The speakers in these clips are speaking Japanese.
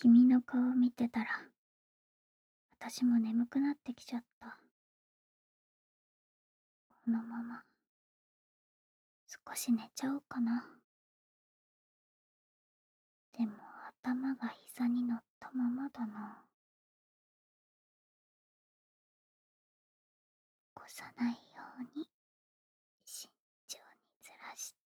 君の顔を見てたら、私も眠くなってきちゃった。このまま、少し寝ちゃおうかな。でも頭が膝に乗ったままだな。起こさないように、慎重にずらして、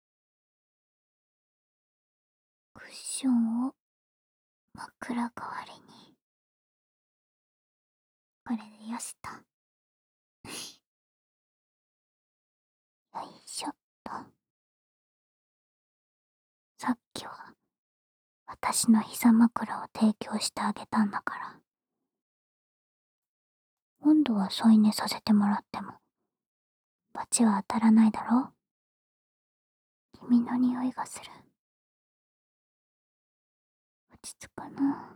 クッションを枕代わりに。これでよしと。よいしょっと。さっきは私の膝枕を提供してあげたんだから。今度は添い寝させてもらっても、罰は当たらないだろ。君の匂いがする。落ち着くな。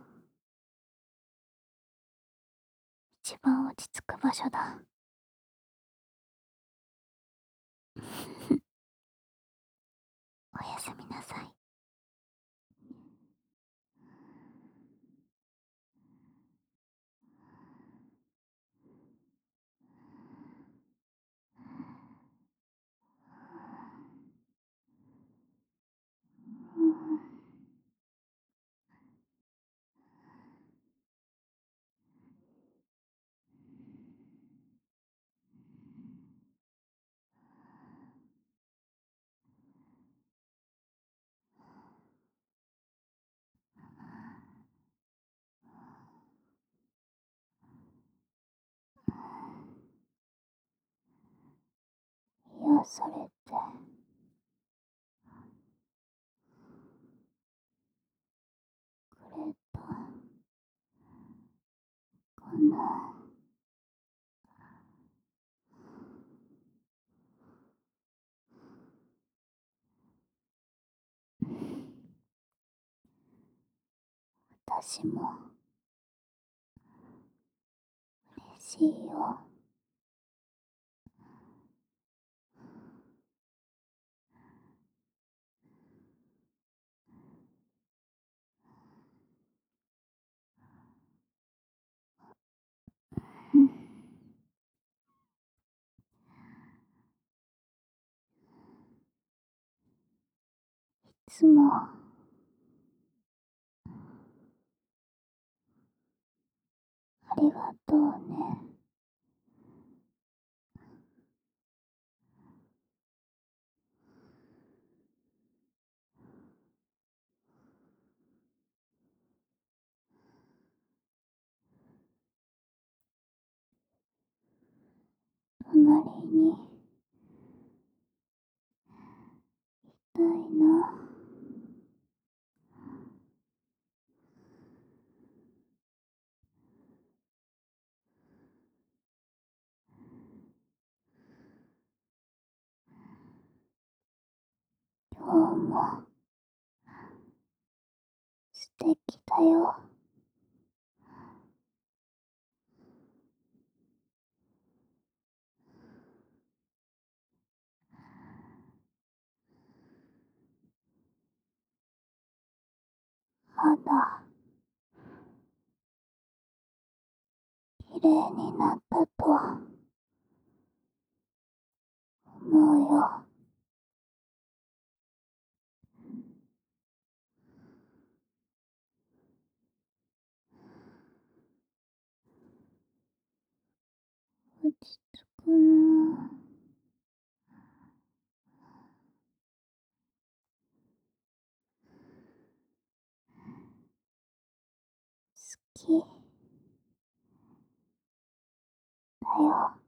一番落ち着く場所だ。おやすみなさい。癒されて、くれたかな。私も嬉しいよ。うん。いつもありがとうね。隣にいたいな。今日も素敵だよ。まだ綺麗になったと思うよ。落ち着くな。好きだよ。